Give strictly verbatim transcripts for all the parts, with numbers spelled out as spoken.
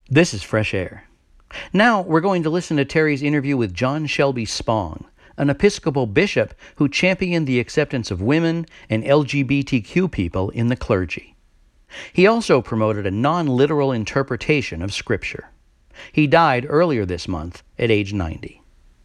This is Fresh Air. Now we're going to listen to Terry's interview with John Shelby Spong, an Episcopal bishop who championed the acceptance of women and L G B T Q people in the clergy. He also promoted a non-literal interpretation of Scripture. He died earlier this month at age ninety.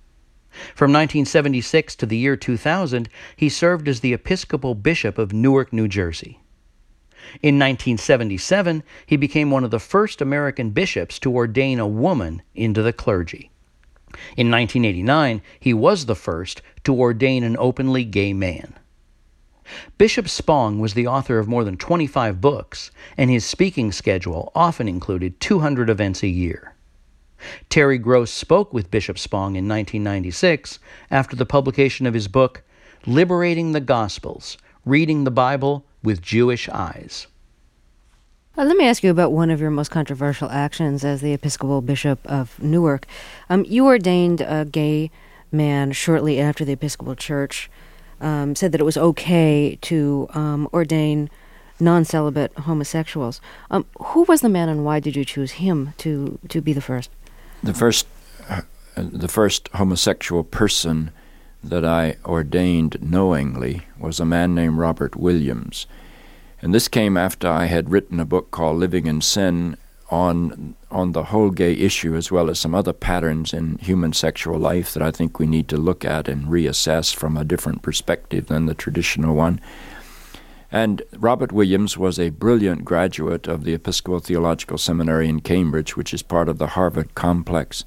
From nineteen seventy-six to the year two thousand, he served as the Episcopal Bishop of Newark, New Jersey. In nineteen seventy-seven, he became one of the first American bishops to ordain a woman into the clergy. In nineteen eighty-nine, he was the first to ordain an openly gay man. Bishop Spong was the author of more than twenty-five books, and his speaking schedule often included two hundred events a year. Terry Gross spoke with Bishop Spong in nineteen ninety-six after the publication of his book, Liberating the Gospels, Reading the Bible with Jewish Eyes. Uh, let me ask you about one of your most controversial actions as the Episcopal Bishop of Newark. Um, you ordained a gay man shortly after the Episcopal Church um, said that it was okay to um, ordain non-celibate homosexuals. Um, who was the man, and why did you choose him to, to be the first? The first, uh, the first homosexual person that I ordained knowingly was a man named Robert Williams. And this came after I had written a book called Living in Sin on on the whole gay issue, as well as some other patterns in human sexual life that I think we need to look at and reassess from a different perspective than the traditional one. And Robert Williams was a brilliant graduate of the Episcopal Theological Seminary in Cambridge, which is part of the Harvard complex.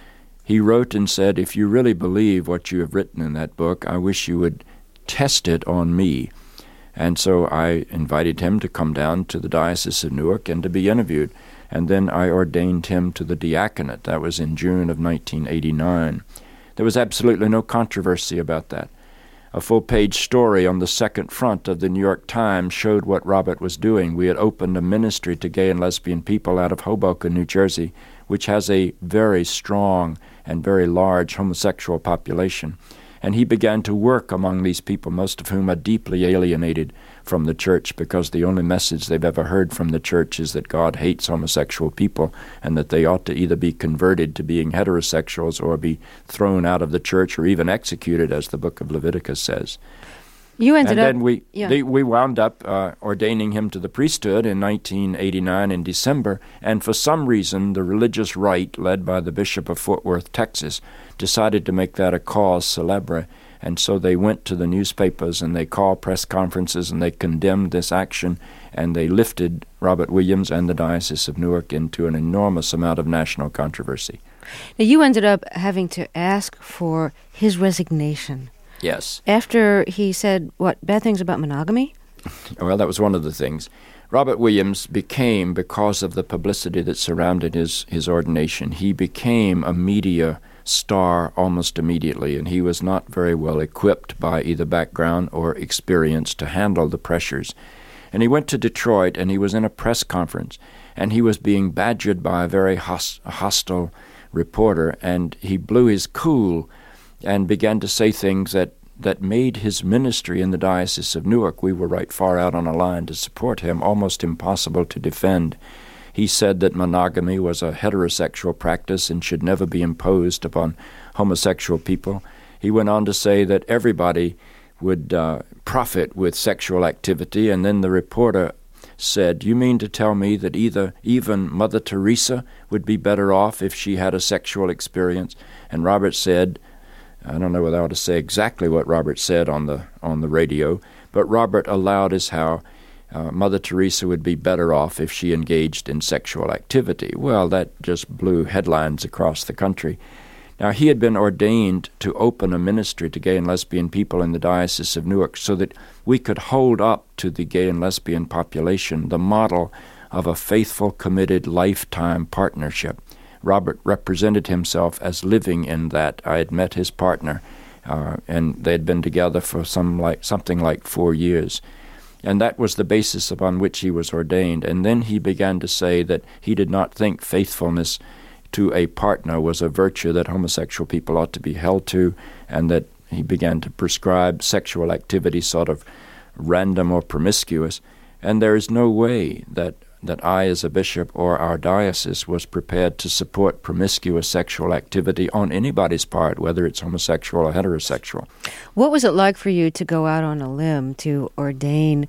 He wrote and said, if you really believe what you have written in that book, I wish you would test it on me. And so I invited him to come down to the Diocese of Newark and to be interviewed. And then I ordained him to the diaconate. That was in June of nineteen eighty-nine. There was absolutely no controversy about that. A full-page story on the second front of the New York Times showed what Robert was doing. We had opened a ministry to gay and lesbian people out of Hoboken, New Jersey, which has a very strong and very large homosexual population. And he began to work among these people, most of whom are deeply alienated from the church because the only message they've ever heard from the church is that God hates homosexual people and that they ought to either be converted to being heterosexuals or be thrown out of the church or even executed, as the book of Leviticus says. You ended and up... then we, yeah. they, we wound up uh, ordaining him to the priesthood in nineteen eighty-nine in December, and for some reason the religious right, led by the Bishop of Fort Worth, Texas, decided to make that a cause célèbre, and so they went to the newspapers and they called press conferences and they condemned this action, and they lifted Robert Williams and the Diocese of Newark into an enormous amount of national controversy. Now, you ended up having to ask for his resignation. Yes. After he said, what, bad things about monogamy? Well, that was one of the things. Robert Williams became, because of the publicity that surrounded his, his ordination, he became a media star almost immediately, and he was not very well equipped by either background or experience to handle the pressures. And he went to Detroit, and he was in a press conference, and he was being badgered by a very host- hostile reporter, and he blew his cool and began to say things that, that made his ministry in the Diocese of Newark — we were right far out on a line to support him — almost impossible to defend. He said that monogamy was a heterosexual practice and should never be imposed upon homosexual people. He went on to say that everybody would uh, profit with sexual activity, and then the reporter said, you mean to tell me that either even Mother Teresa would be better off if she had a sexual experience? And Robert said, I don't know whether I ought to say exactly what Robert said on the on the radio, but Robert allowed as how uh, Mother Teresa would be better off if she engaged in sexual activity. Well, that just blew headlines across the country. Now, he had been ordained to open a ministry to gay and lesbian people in the Diocese of Newark so that we could hold up to the gay and lesbian population the model of a faithful, committed, lifetime partnership. Robert represented himself as living in that. I had met his partner, uh, and they had been together for some like something like four years. And that was the basis upon which he was ordained. And then he began to say that he did not think faithfulness to a partner was a virtue that homosexual people ought to be held to, and that he began to prescribe sexual activity sort of random or promiscuous. And there is no way that that I as a bishop or our diocese was prepared to support promiscuous sexual activity on anybody's part, whether it's homosexual or heterosexual. What was it like for you to go out on a limb to ordain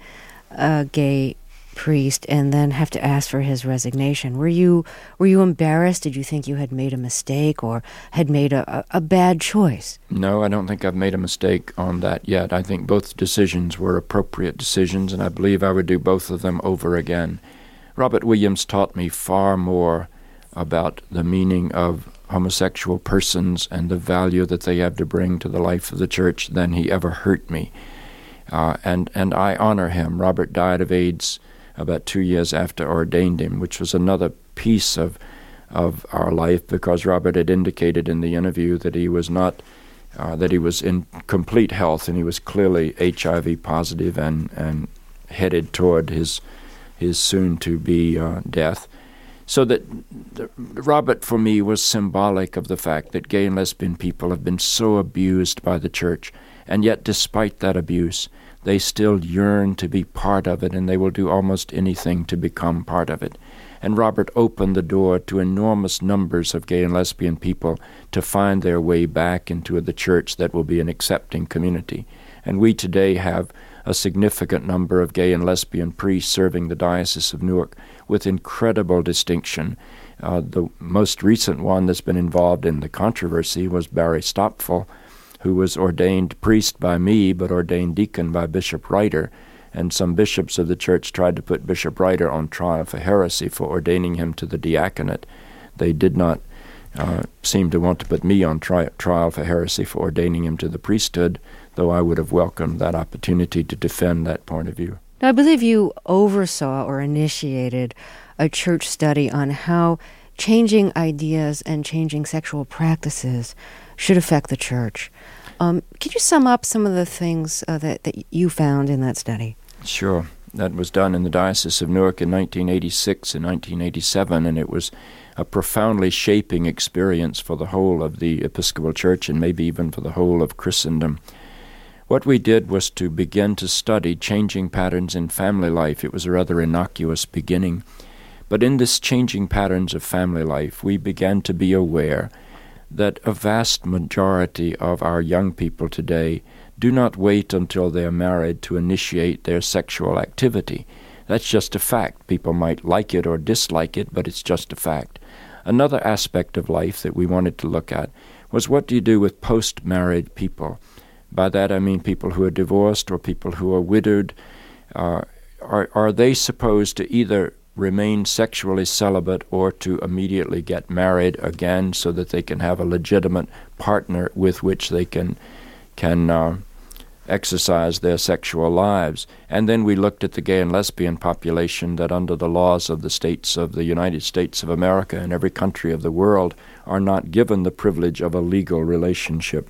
a gay priest and then have to ask for his resignation? Were you were you embarrassed? Did you think you had made a mistake or had made a, a, a bad choice? No, I don't think I've made a mistake on that yet. I think both decisions were appropriate decisions, and I believe I would do both of them over again. Robert Williams taught me far more about the meaning of homosexual persons and the value that they have to bring to the life of the church than he ever hurt me. Uh, and, and I honor him. Robert died of AIDS about two years after I ordained him, which was another piece of of our life, because Robert had indicated in the interview that he was not, uh, that he was in complete health, and he was clearly H I V positive and, and headed toward his his soon-to-be uh, death. So that the, Robert, for me, was symbolic of the fact that gay and lesbian people have been so abused by the church, and yet despite that abuse, they still yearn to be part of it, and they will do almost anything to become part of it. And Robert opened the door to enormous numbers of gay and lesbian people to find their way back into the church that will be an accepting community. And we today have a significant number of gay and lesbian priests serving the Diocese of Newark with incredible distinction. Uh, the most recent one that's been involved in the controversy was Barry Stopfel, who was ordained priest by me, but ordained deacon by Bishop Ryder. And some bishops of the church tried to put Bishop Ryder on trial for heresy for ordaining him to the diaconate. They did not uh, seem to want to put me on tri- trial for heresy for ordaining him to the priesthood, though I would have welcomed that opportunity to defend that point of view. Now, I believe you oversaw or initiated a church study on how changing ideas and changing sexual practices should affect the church. Um, could you sum up some of the things uh, that, that you found in that study? Sure. That was done in the Diocese of Newark in nineteen eighty-six and nineteen eighty-seven, and it was a profoundly shaping experience for the whole of the Episcopal Church and maybe even for the whole of Christendom. What we did was to begin to study changing patterns in family life. It was a rather innocuous beginning. But in this changing patterns of family life, we began to be aware that a vast majority of our young people today do not wait until they're married to initiate their sexual activity. That's just a fact. People might like it or dislike it, but it's just a fact. Another aspect of life that we wanted to look at was, what do you do with post-married people? By that I mean people who are divorced or people who are widowed. Uh, are, are they supposed to either remain sexually celibate or to immediately get married again so that they can have a legitimate partner with which they can can uh, exercise their sexual lives? And then we looked at the gay and lesbian population that under the laws of the states of the United States of America and every country of the world are not given the privilege of a legal relationship.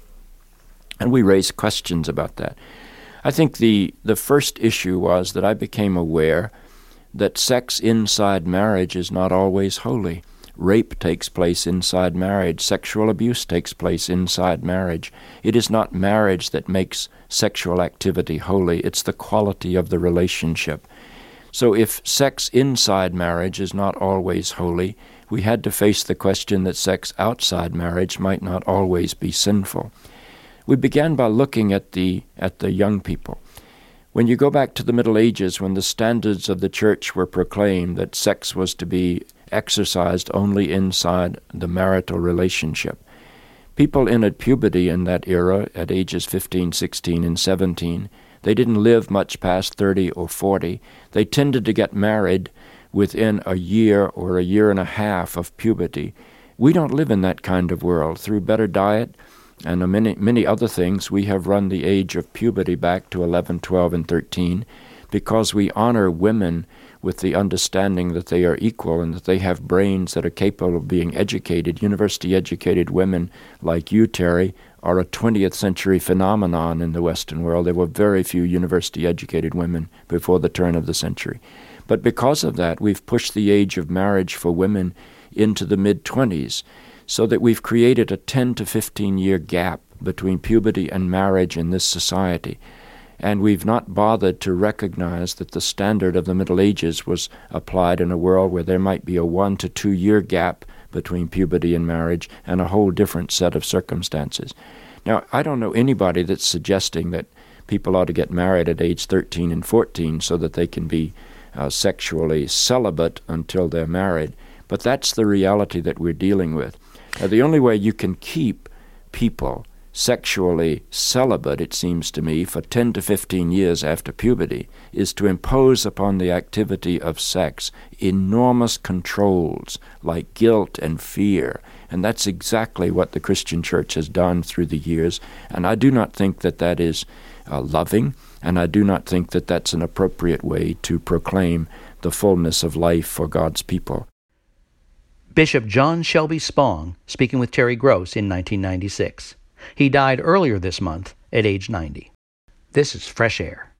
And we raised questions about that. I think the, the first issue was that I became aware that sex inside marriage is not always holy. Rape takes place inside marriage. Sexual abuse takes place inside marriage. It is not marriage that makes sexual activity holy. It's the quality of the relationship. So if sex inside marriage is not always holy, we had to face the question that sex outside marriage might not always be sinful. We began by looking at the at the young people. When you go back to the Middle Ages, when the standards of the church were proclaimed that sex was to be exercised only inside the marital relationship, people in at puberty in that era, at ages fifteen, sixteen, and seventeen, they didn't live much past thirty or forty. They tended to get married within a year or a year and a half of puberty. We don't live in that kind of world. Through better diet and many, many other things, we have run the age of puberty back to eleven, twelve, and thirteen because we honor women with the understanding that they are equal and that they have brains that are capable of being educated. University-educated women like you, Terry, are a twentieth century phenomenon in the Western world. There were very few university-educated women before the turn of the century. But because of that, we've pushed the age of marriage for women into the mid-twenties, so that we've created a ten to fifteen year gap between puberty and marriage in this society. And we've not bothered to recognize that the standard of the Middle Ages was applied in a world where there might be a one to two year gap between puberty and marriage and a whole different set of circumstances. Now, I don't know anybody that's suggesting that people ought to get married at age thirteen and fourteen so that they can be uh, sexually celibate until they're married, but that's the reality that we're dealing with. Now, the only way you can keep people sexually celibate, it seems to me, for ten to fifteen years after puberty, is to impose upon the activity of sex enormous controls like guilt and fear. And that's exactly what the Christian church has done through the years. And I do not think that that is uh, loving, and I do not think that that's an appropriate way to proclaim the fullness of life for God's people. Bishop John Shelby Spong speaking with Terry Gross in nineteen ninety-six. He died earlier this month at age ninety. This is Fresh Air.